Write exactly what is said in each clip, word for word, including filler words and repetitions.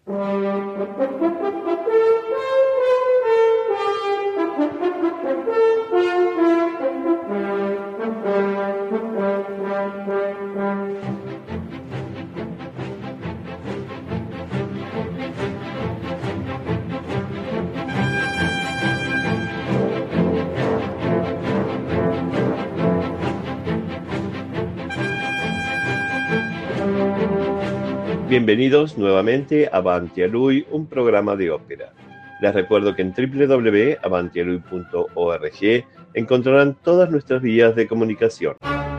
Bienvenidos nuevamente a Avanti a Lui, un programa de ópera. Les recuerdo que en doble u doble u doble u punto avanti a lui punto org encontrarán todas nuestras vías de comunicación.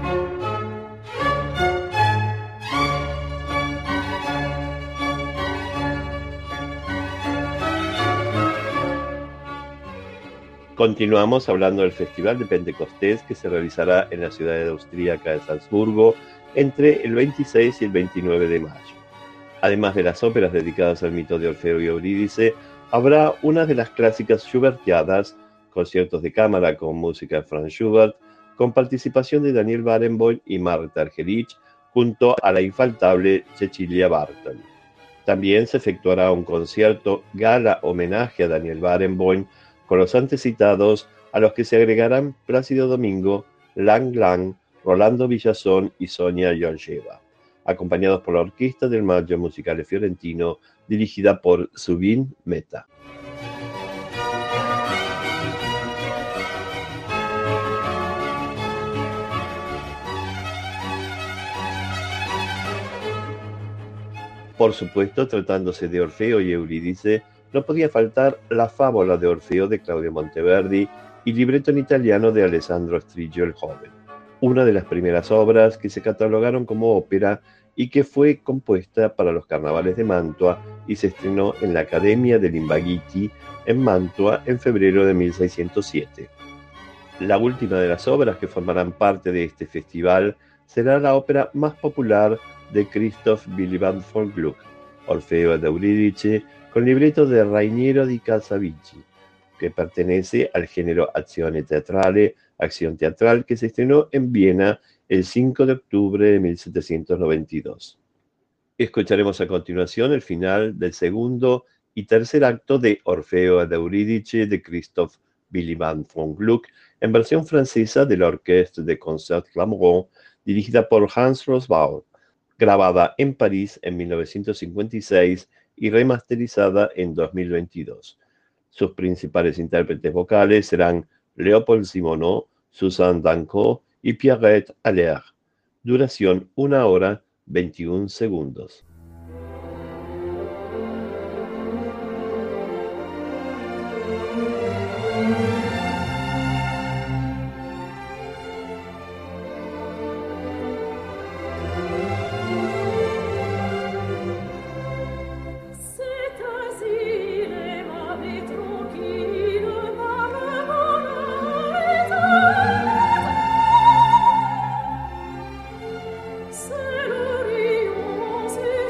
Continuamos hablando del Festival de Pentecostés que se realizará en la ciudad austríaca de Salzburgo entre el veintiséis y el veintinueve de mayo. Además de las óperas dedicadas al mito de Orfeo y Eurídice, habrá una de las clásicas Schubertiadas, conciertos de cámara con música de Franz Schubert, con participación de Daniel Barenboim y Marta Argerich, junto a la infaltable Cecilia Barton. También se efectuará un concierto gala homenaje a Daniel Barenboim, con los antecitados, a los que se agregarán Plácido Domingo, Lang Lang, Rolando Villazón y Sonia Georgieva, acompañados por la Orquesta del Maggio Musicale Fiorentino, dirigida por Zubin Mehta. Por supuesto, tratándose de Orfeo y Eurídice, no podía faltar la Fábula de Orfeo de Claudio Monteverdi y libreto en italiano de Alessandro Striggio el Joven, una de las primeras obras que se catalogaron como ópera y que fue compuesta para los carnavales de Mantua y se estrenó en la Academia dell'Invaghiti en Mantua en febrero de mil seiscientos siete. La última de las obras que formarán parte de este festival será la ópera más popular de Christoph Willibald von Gluck, Orfeo ed Eurídice, con libreto de Rainiero di Calzabigi, que pertenece al género Azione Teatrale, acción teatral, que se estrenó en Viena el cinco de octubre de mil setecientos noventa y dos. Escucharemos a continuación el final del segundo y tercer acto de Orfeo ed Eurídice de Christoph Willibald von Gluck, en versión francesa de la Orchestre de Concert Clamorant, dirigida por Hans Rosbaud, grabada en París en mil novecientos cincuenta y seis y remasterizada en dos mil veintidós. Sus principales intérpretes vocales serán Léopold Simoneau, Suzanne Danco y Pierrette Allaire. Duración una hora veintiún segundos. C'est le rayon, c'est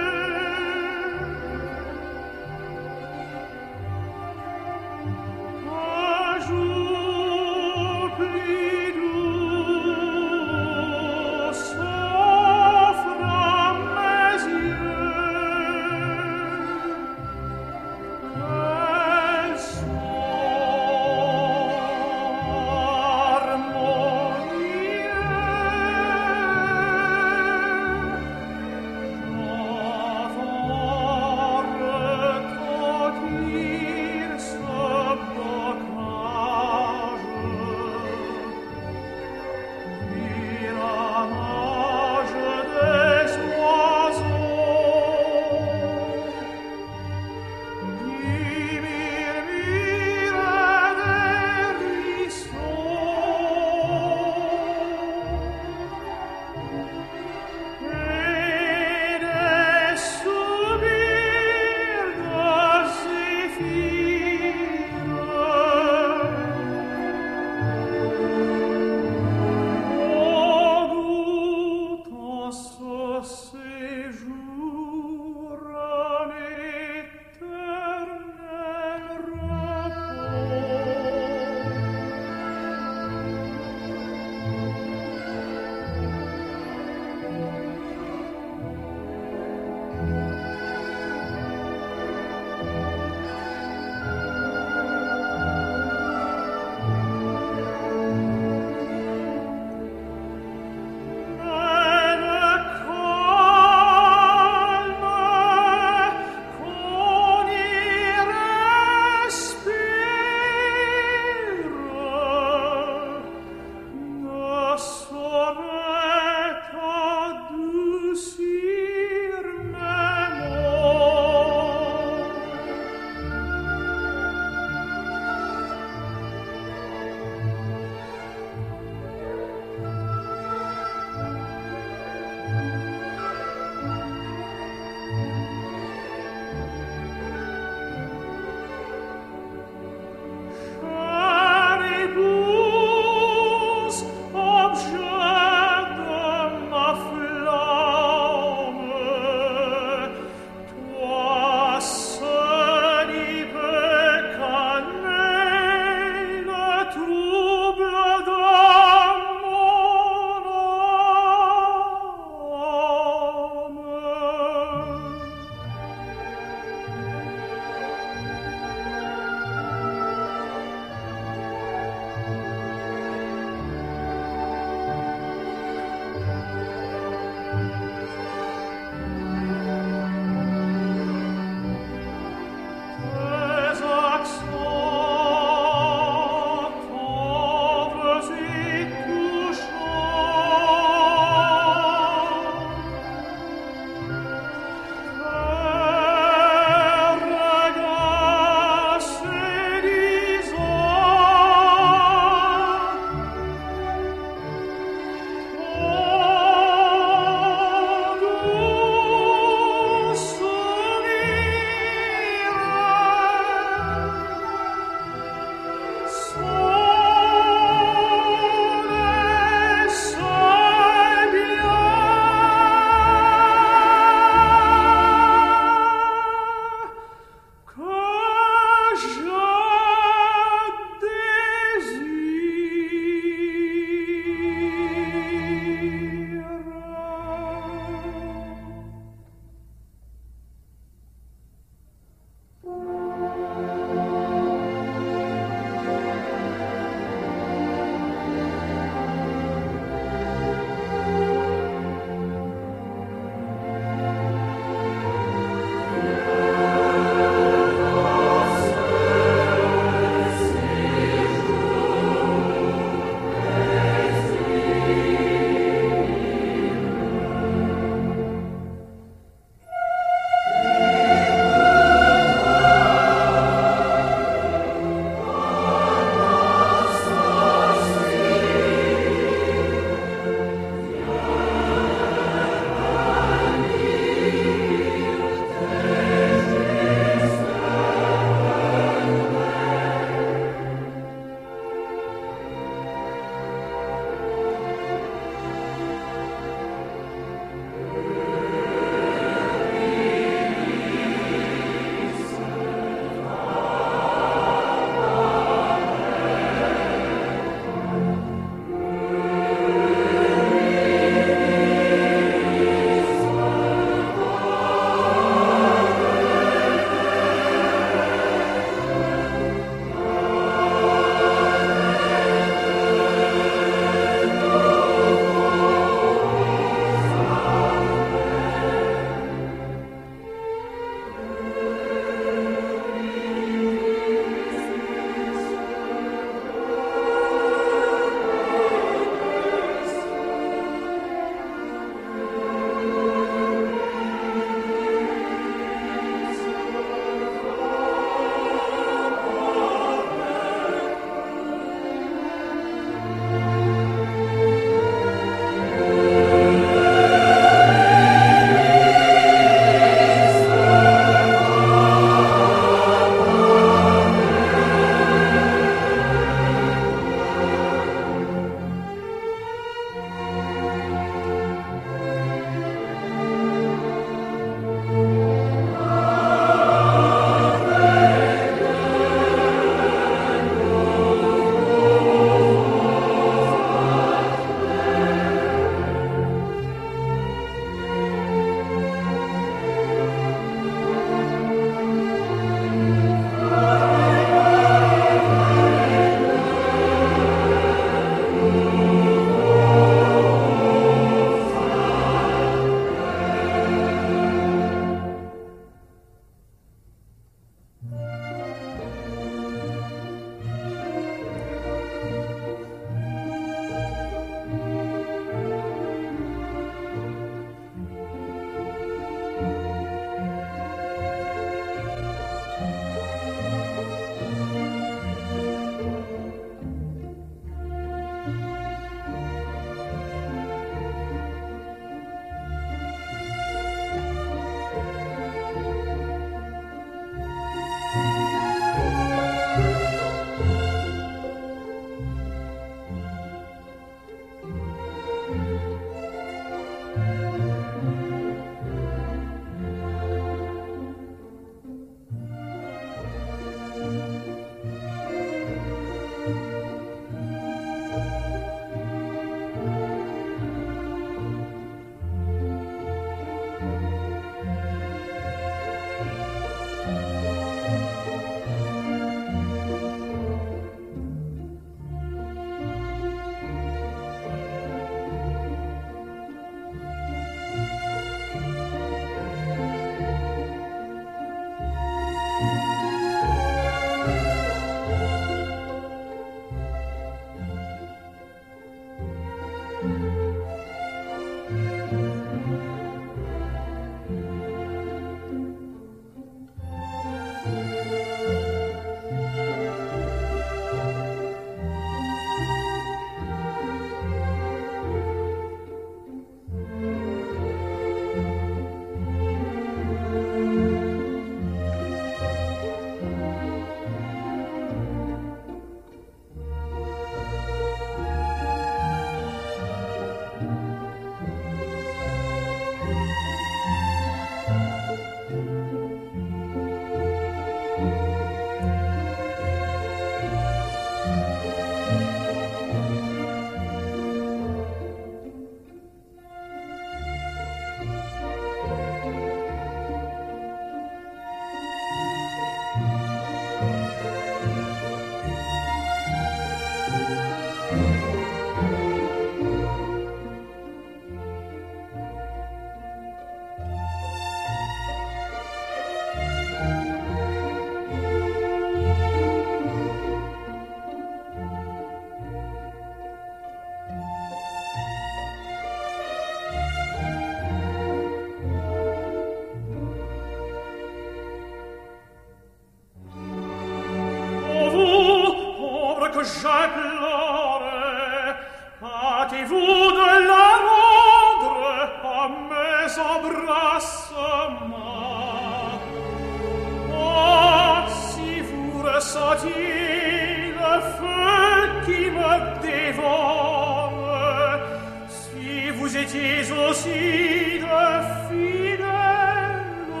j'implore, hâtez-vous de la rendre à mes embrassements. Oh, si vous ressentiez le feu qui me dévore, si vous étiez aussi de fidèles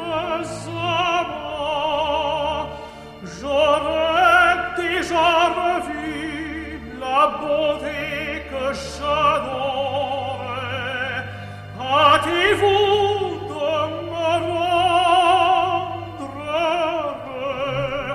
amants, j'aurais déjà revu la beauté que j'adorais. Hâtez-vous de me rendre heureux.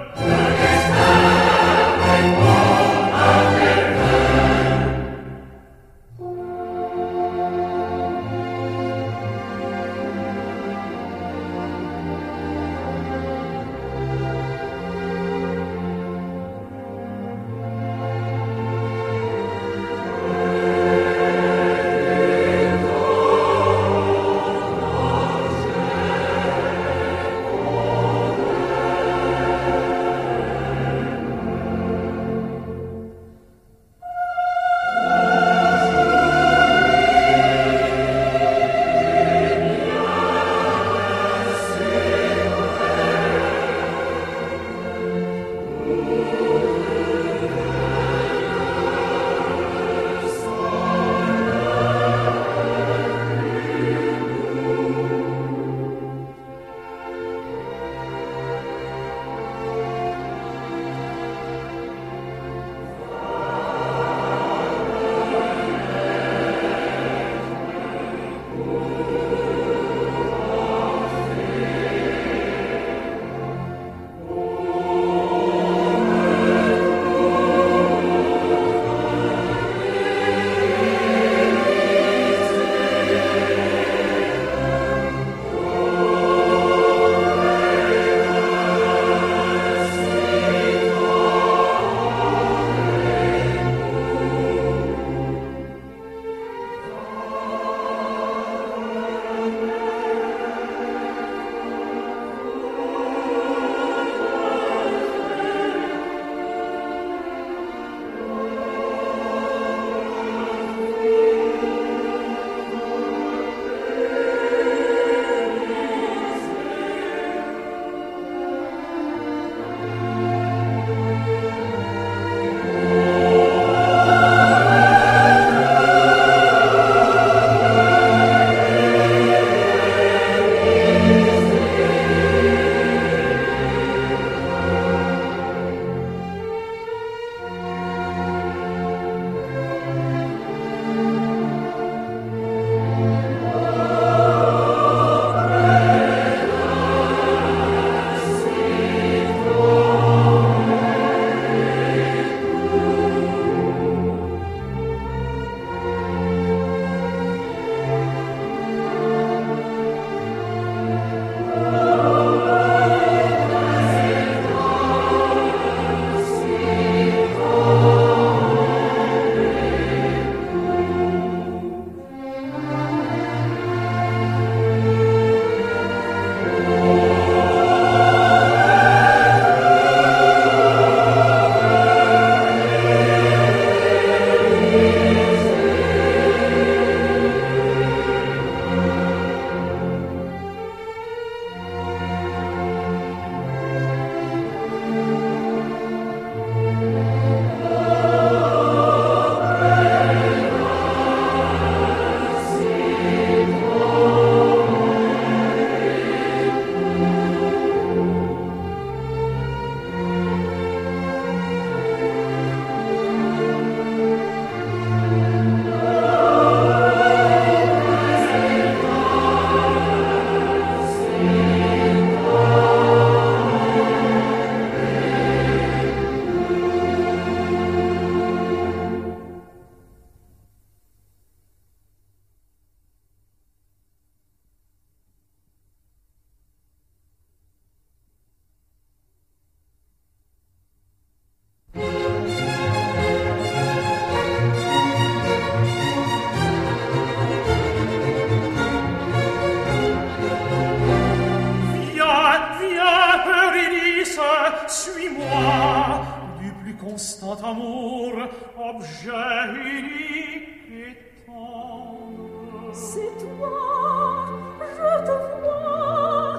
constant amour, objet unique et tendre. C'est toi, je te vois,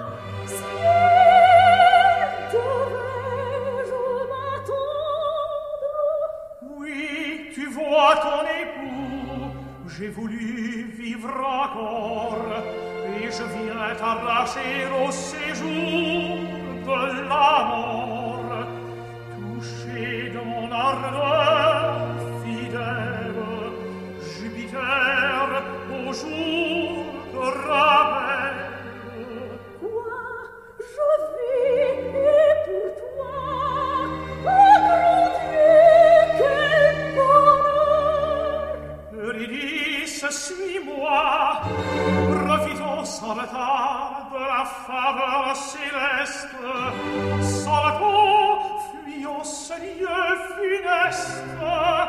ciel, devais-je m'attendre? Oui, tu vois ton époux, j'ai voulu vivre encore, et je viens t'arracher au séjour de la mort. Touché de mon ardeur fidèle, Jupiter au jour te rappelle. Quoi, je vis, et pour toi, oh grand Dieu, quel bonheur! Eurydice, suis-moi, profitons sans retard de la faveur céleste. Saltons, fuyons ce lieu funeste.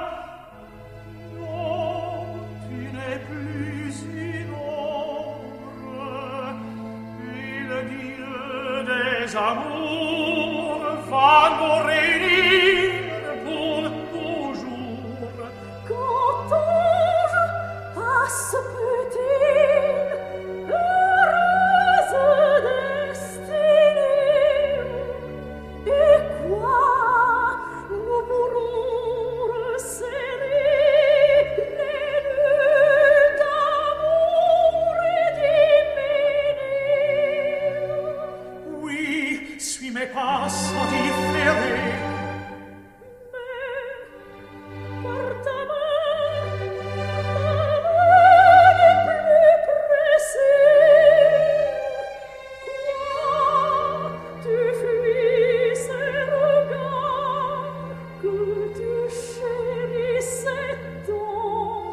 Non, tu n'es plus une ombre, et le Dieu des amours va nous réunir pour toujours. Quand ange à ce petit, heureuse destinée, et quoi, nous pourrons resserrer les nœuds d'amour et d'hyménée. Oui, suis mes pas sans différer. Mais, par ta main, ma main est plus pressée. Quoi, tu fuis ces regards que tu chérissais tant?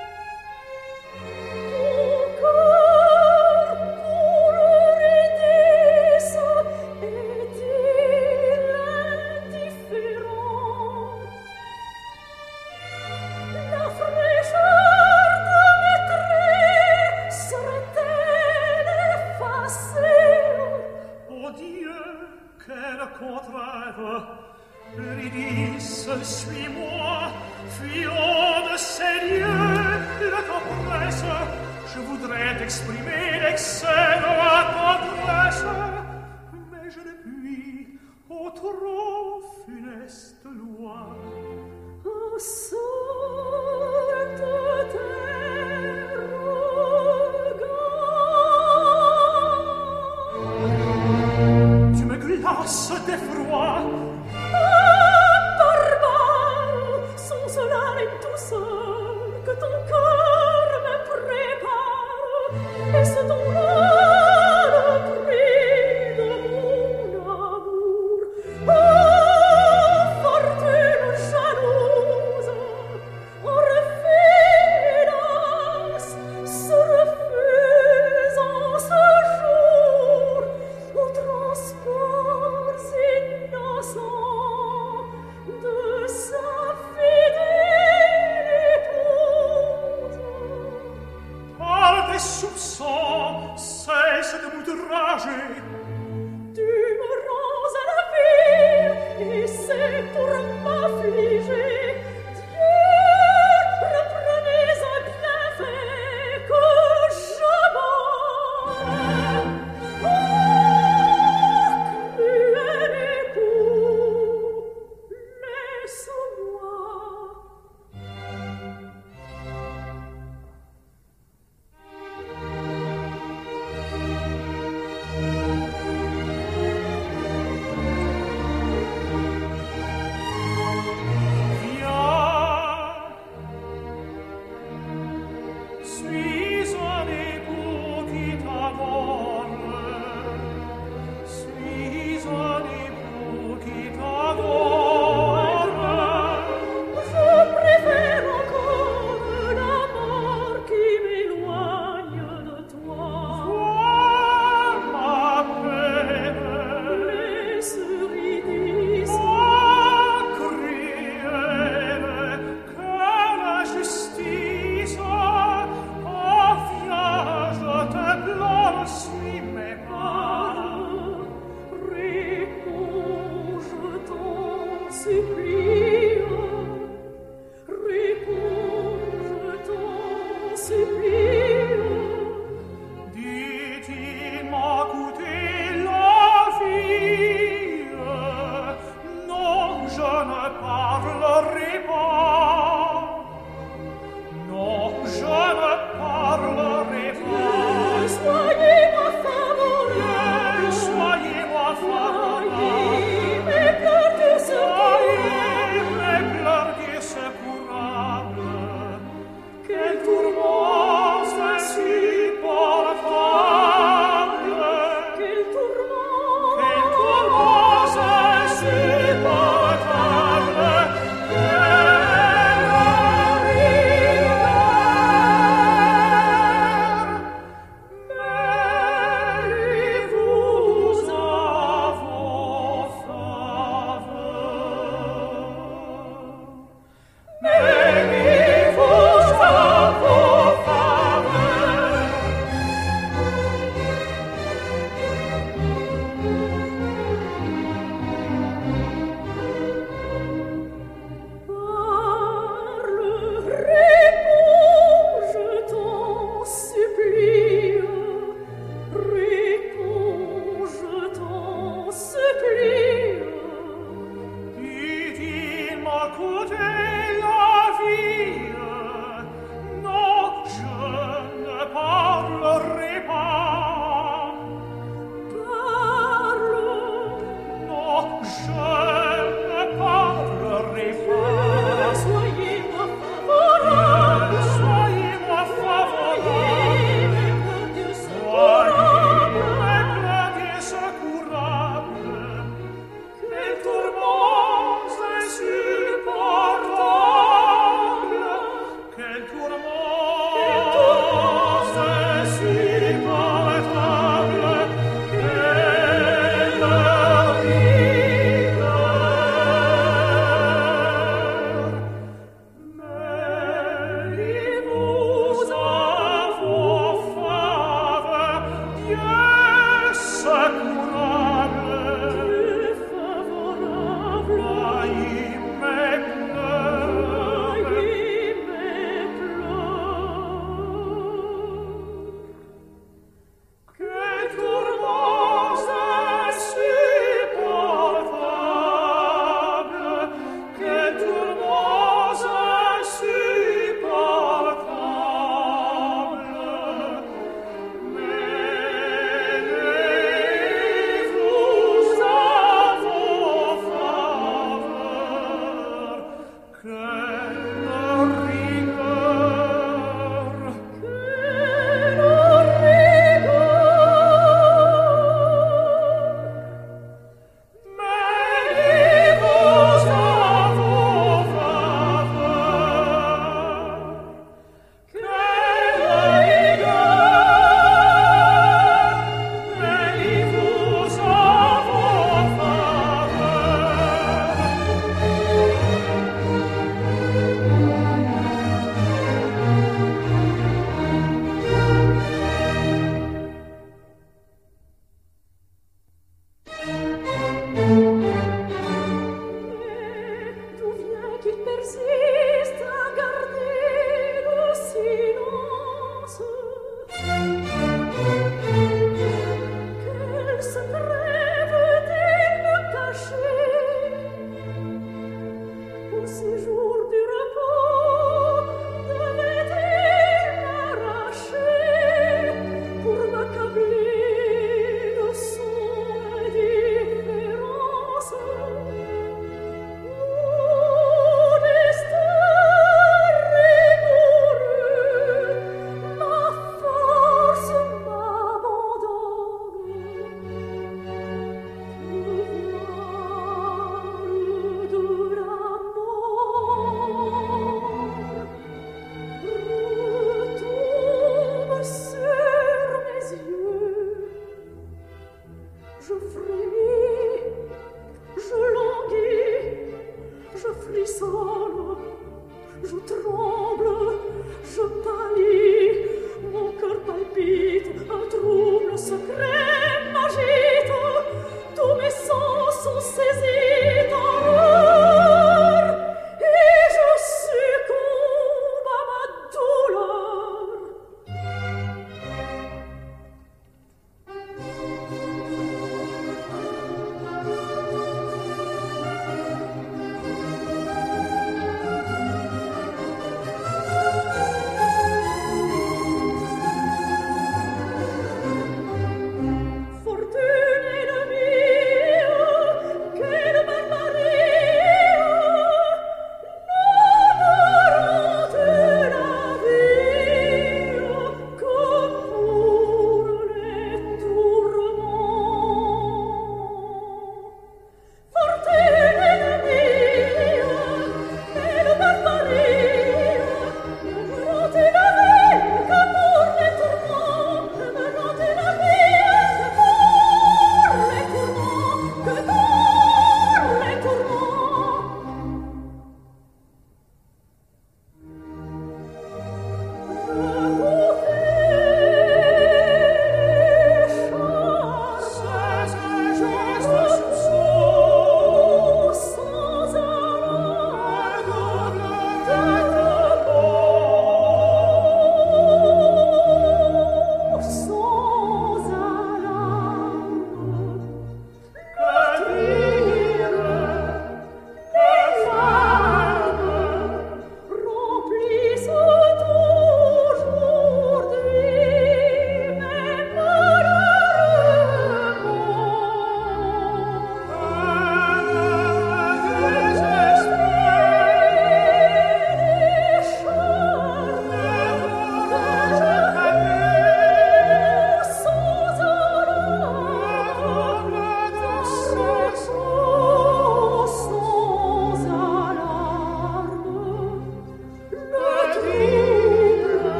Ton cœur pour Eurydice est-il indifférent? La fraîcheur de mes traits serait-elle effacée? Oh Dieu, quel contraire! Eurydice, suis-moi, fuyons de ces lieux, le temps presse. Je voudrais t'exprimer l'excès de la tendresse, mais je ne puis, ô trop funeste loi. Oh, sorte tes regards. Tu me glaces d'effroi. Ah, barbare, sont cela les douceurs que ton cœur me prépare, et ce ton-là le prix de mon amour. Oh, fortune jalouse, en refus, se refuse en ce jour aux transports innocents de sa fidèle épouse. Par tes soupçons, cesse de m'outrager. Tu me rends à la vie, et c'est pour m'affliger. Dieu, reprenez un bienfait que j'aborde. Oh, cruel époux, laisse-moi. Viens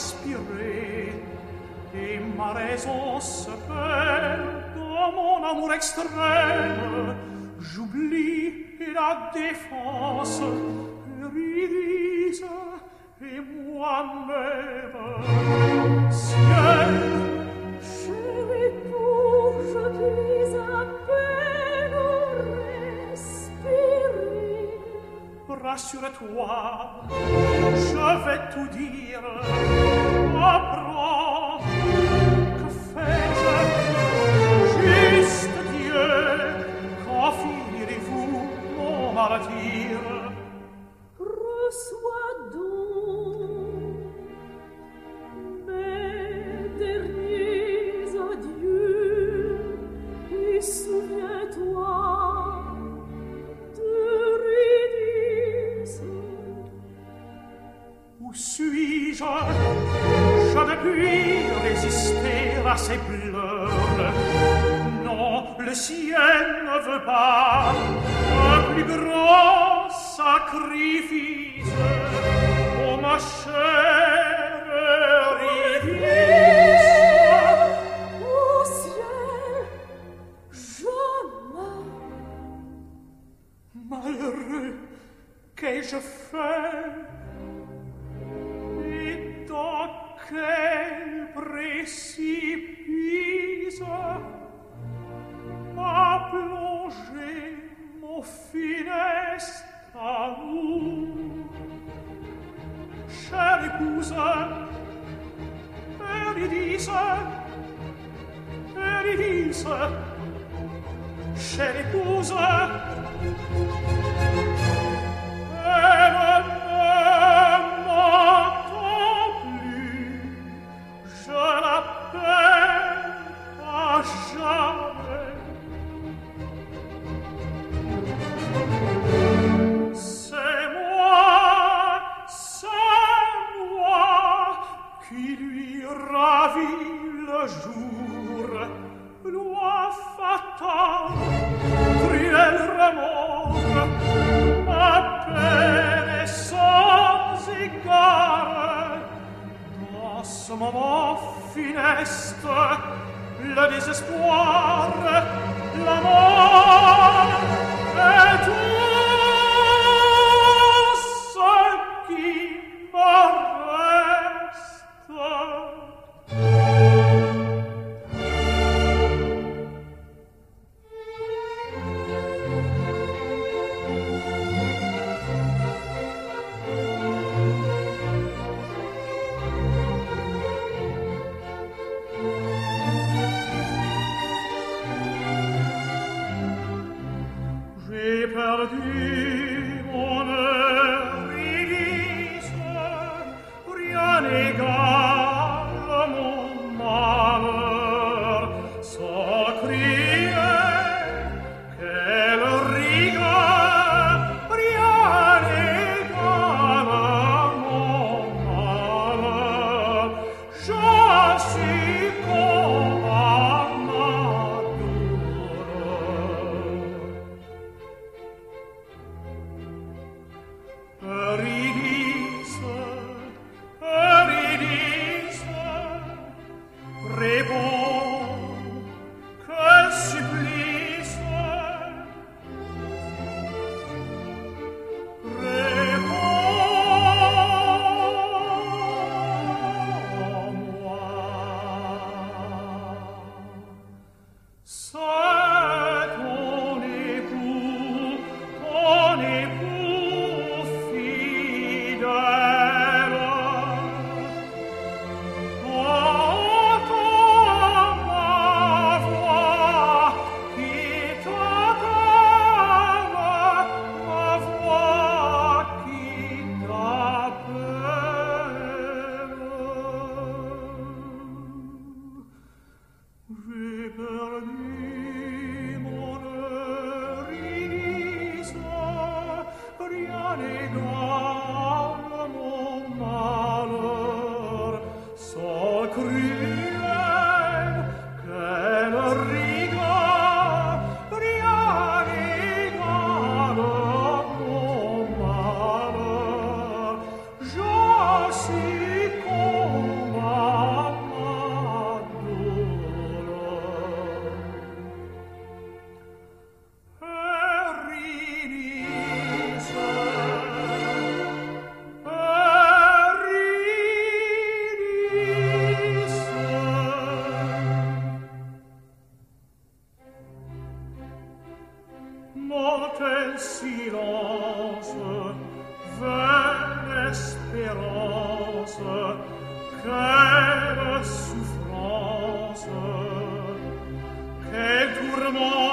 respirer, et ma raison se perd dans mon amour extrême. J'oublie la défense, Eurydice et moi-même. Ciel, Chérie, pour je puis à peine respirer. rassure-toi, je vais tout dire. Apprends, que fais-je? Juste Dieu, qu'en firez-vous, mon martyre? Reçois donc mes derniers adieux et souviens-toi d'Eurydice. Où suis-je? Je ne puis résister à ces pleurs. Non, le ciel ne veut pas un plus grand sacrifice. Oh, ma chère Eurydice, Au ciel, je meurs. malheureux, qu'ai-je fait? Et dans quel précipice m'a plongé mon funeste amour? Chère épouse, Eurydice, Eurydice, chère épouse, elle ne m'entend plus, je l'appelle à jamais. C'est moi, c'est moi qui lui ravis le jour, loi fatale, cruel remords, ma peine est sans égard. Dans ce moment funeste, le désespoir, la mort et tout ce qui me reste. J'ai perdu Quelle souffrance, quel tourment,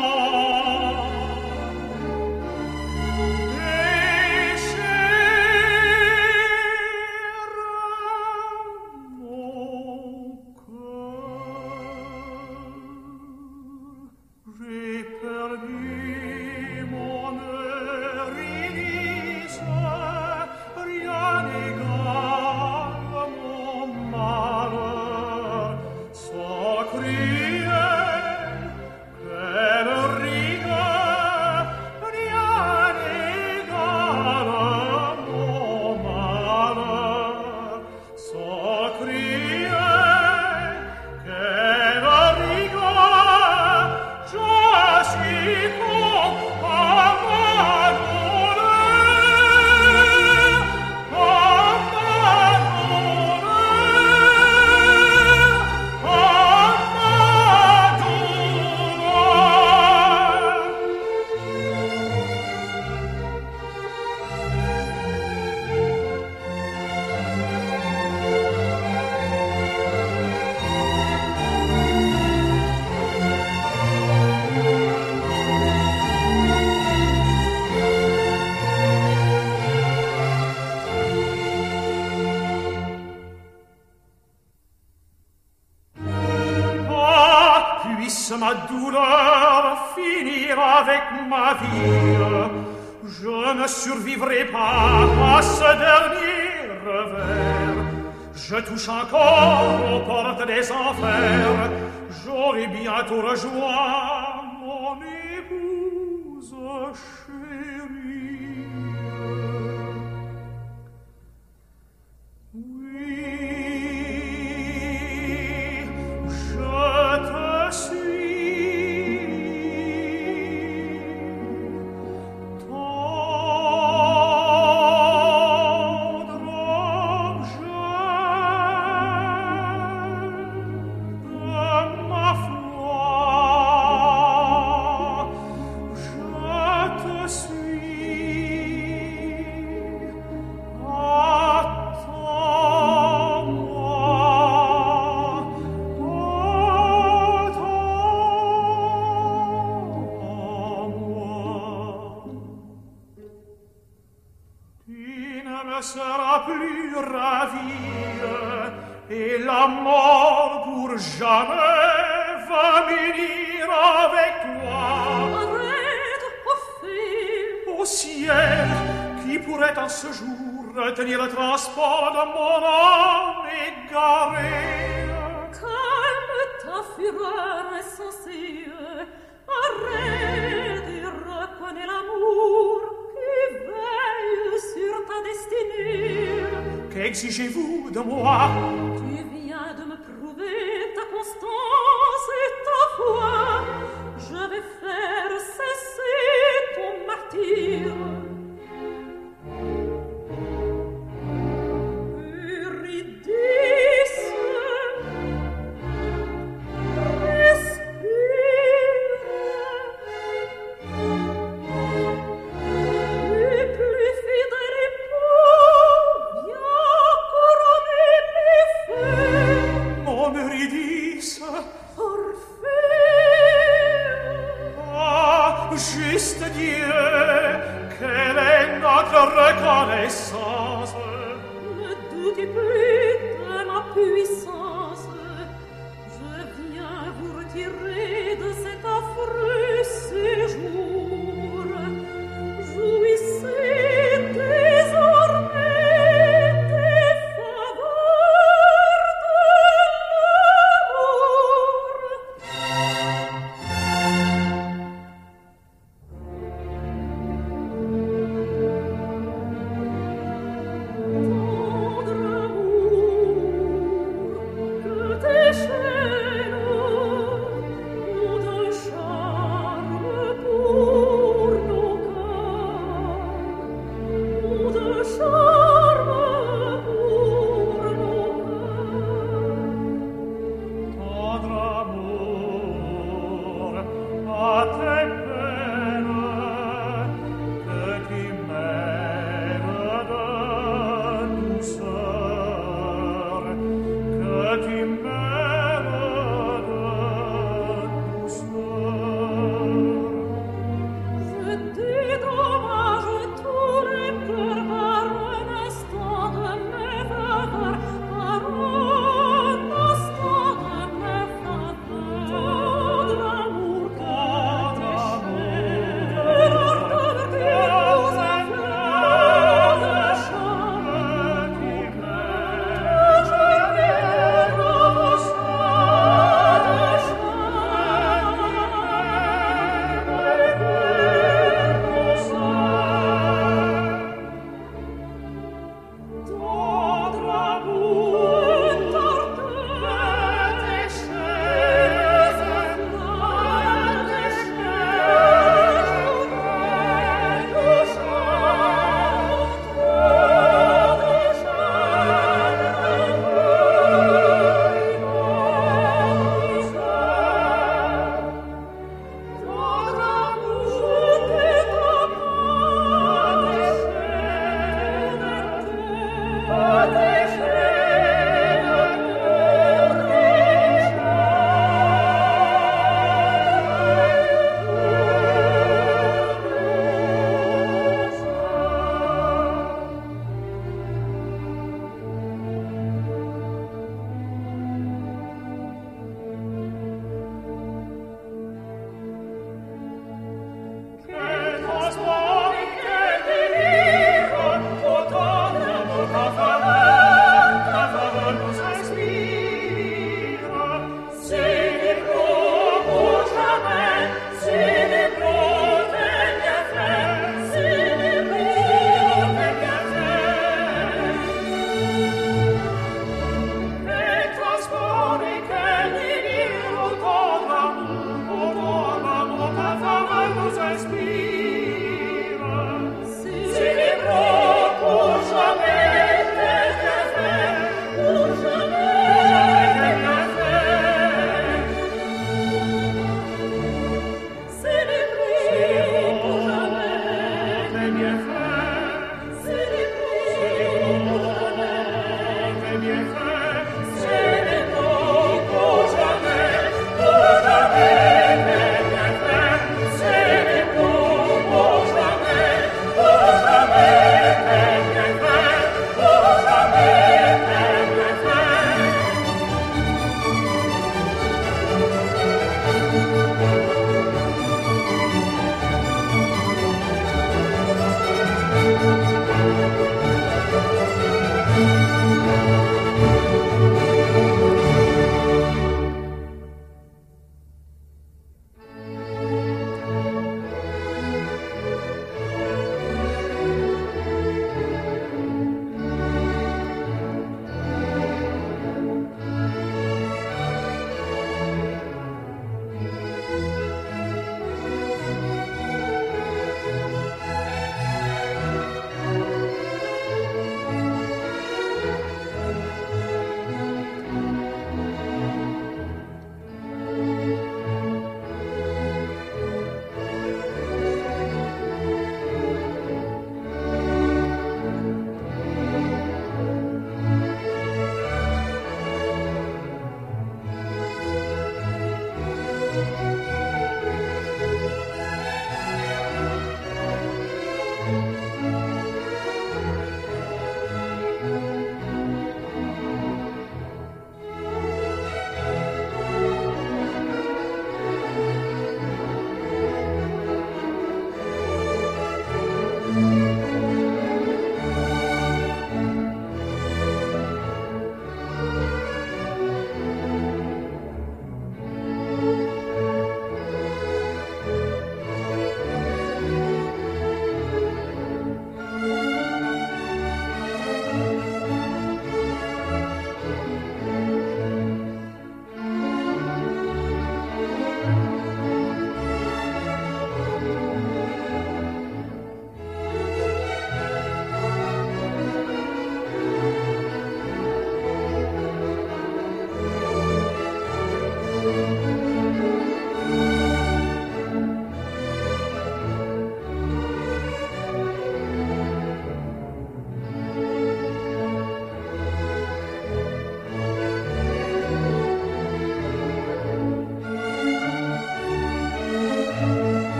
ma douleur finir avec ma vie. Je ne survivrai pas à ce dernier revers. Je touche encore aux portes des enfers. J'aurai bientôt rejoint mon épouse chérie. Oui, je te suis. Sera plus ravie et la mort pour jamais va m'unir avec toi. Arrête, Orphée! Au ciel, qui pourrait en ce jour retenir le transport de mon âme égarée? Calme ta fureur insensée, arrête et reconnais l'amour qui veille sur ta destinée. Qu'exigez-vous de moi? Tu viens de me prouver ta constance et ta foi. Je vais faire cesser ton martyre. Eurydice, respire. Le plus fidèle époux vient couronner mes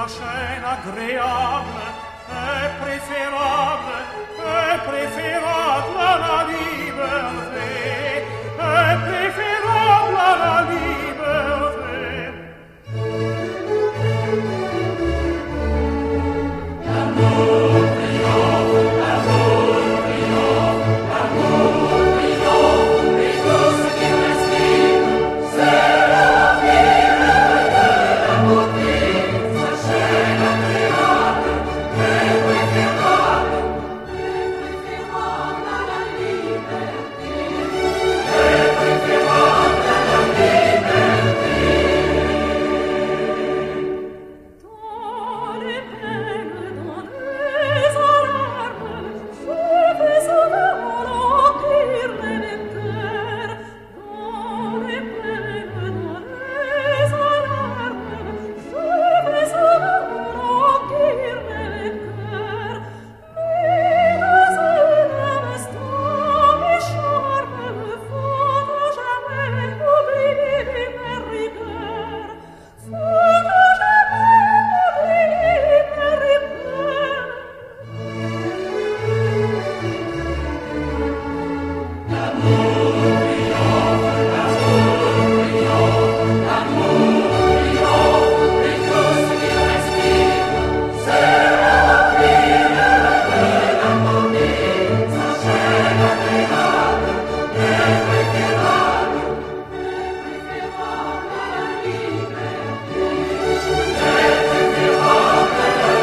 sa chaîne agréable est préférable, est préférable à la liberté, est préférable à la liberté. L'amour triomphe, l'amour triomphe, l'amour triomphe, et tout ce qui respire, c'est la vie, la beauté, sa chaîne agréable, est préférable, est préférable à la liberté, est préférable à la liberté. Dans les peines, dans les alarmes, je vais souvent remplir les lecteurs. Dans les peines, dans les alarmes, je vais souvent remplir les lecteurs. Mais dans un instant, mes charmes me font jamais oublier mes rigueurs, font jamais oublier mes rigueurs. L'amour triomphe, l'amour triomphe, l'amour triomphe, et tout ce qui respire, c'est la vie, la beauté, sa chaîne agréable, est préférable, est préférable à la liberté, est préférable à la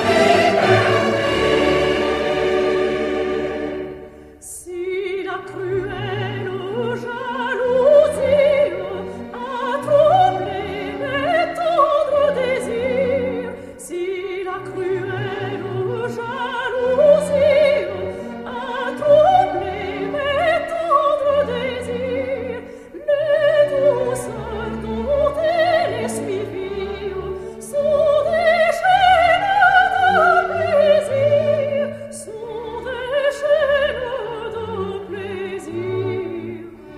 liberté. Si la cruelle jalousie a troublé mes tendres désirs, si la cruelle jalousie a troublé mes tendres désirs, les douceurs dont elle espiville sont des chaînes de plaisir, sont des chaînes de plaisir.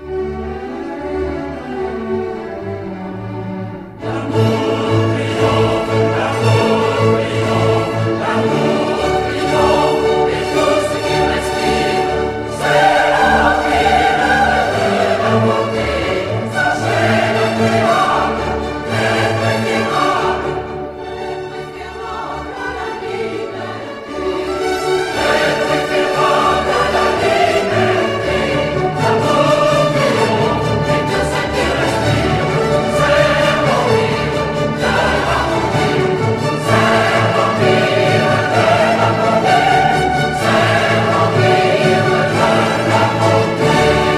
L'amour triomphe, l'amour triomphe, l'amour triomphe, et tout ce qui respire, c'est la vie, la beauté, sa chaîne agréable, est préférable, est préférable à la liberté, est préférable à la liberté. L'amour triomphe, et tout ce qui respire, c'est la vie, la beauté, c'est la vie, la beauté, c'est la vie, la beauté.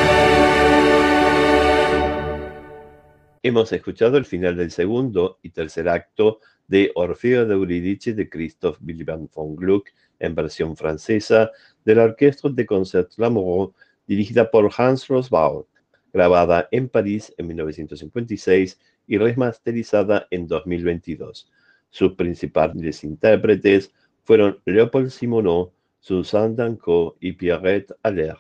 Hemos escuchado el final del segundo y tercer acto de Orfeo de Eurídice de Christoph Willibald von Gluck en versión francesa de la Orchestre de Concerts Lamoureux dirigida por Hans Rosbaud, grabada en París en mil novecientos cincuenta y seis y remasterizada en dos mil veintidós. Sus principales intérpretes fueron Léopold Simoneau, Suzanne Danco y Pierrette Haller.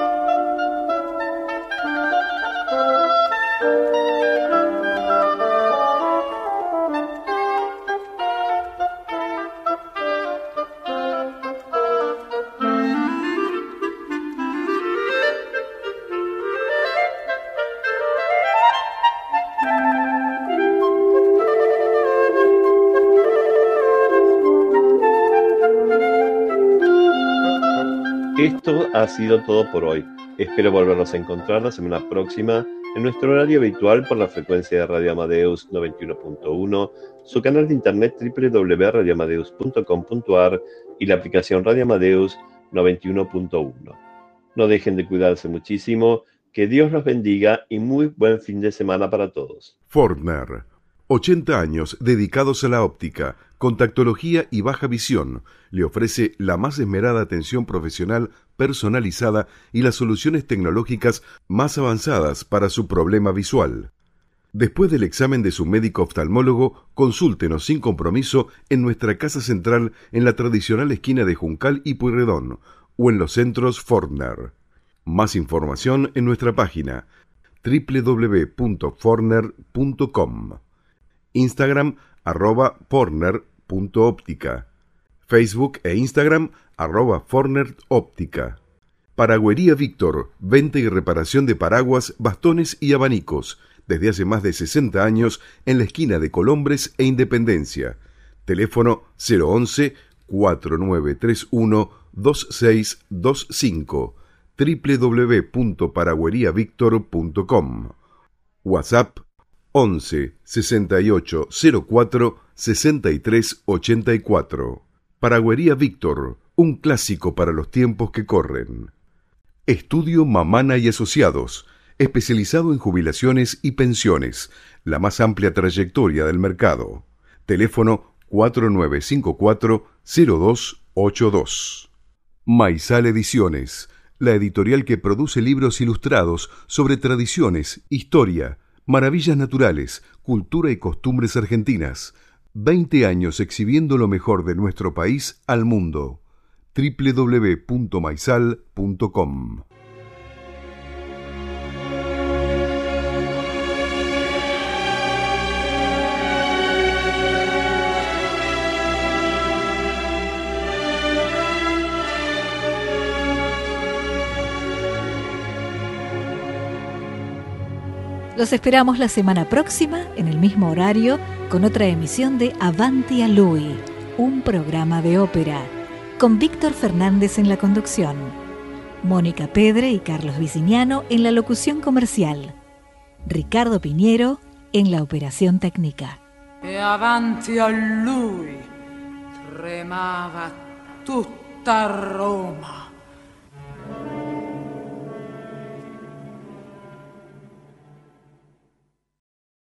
Esto ha sido todo por hoy. Espero volvernos a encontrar la semana próxima en nuestro horario habitual por la frecuencia de Radio Amadeus noventa y uno punto uno, su canal de internet doble u doble u doble u punto radio amadeus punto com punto a r y la aplicación Radio Amadeus noventa y uno punto uno. No dejen de cuidarse muchísimo, que Dios los bendiga y muy buen fin de semana para todos. Fortner, ochenta años dedicados a la óptica, contactología y baja visión, le ofrece la más esmerada atención profesional personalizada y las soluciones tecnológicas más avanzadas para su problema visual. Después del examen de su médico oftalmólogo, consúltenos sin compromiso en nuestra casa central en la tradicional esquina de Juncal y Pueyrredón o en los centros Fortner. Más información en nuestra página doble u doble u doble u punto fortner punto com. Instagram arroba fortner punto óptica. Facebook e Instagram, arroba Forner Óptica. Paragüería Víctor, venta y reparación de paraguas, bastones y abanicos, desde hace más de sesenta años en la esquina de Colombres e Independencia. Teléfono cero once, cuatro nueve tres uno, dos seis dos cinco, doble u doble u doble u punto paragüería víctor punto com. WhatsApp once, sesenta y ocho cero cuatro, sesenta y tres ochenta y cuatro. Paragüería Víctor, un clásico para los tiempos que corren. Estudio Mamana y Asociados, especializado en jubilaciones y pensiones, la más amplia trayectoria del mercado. Teléfono cuatro nueve cinco cuatro, cero dos ocho dos. Maizal Ediciones, la editorial que produce libros ilustrados sobre tradiciones, historia, maravillas naturales, cultura y costumbres argentinas. veinte años exhibiendo lo mejor de nuestro país al mundo. doble u doble u doble u punto maizal punto com. Los esperamos la semana próxima, en el mismo horario, con otra emisión de Avanti a Lui, un programa de ópera, con Víctor Fernández en la conducción, Mónica Pedre y Carlos Viciniano en la locución comercial, Ricardo Piñero en la operación técnica. E avanti a lui tremava tutta Roma.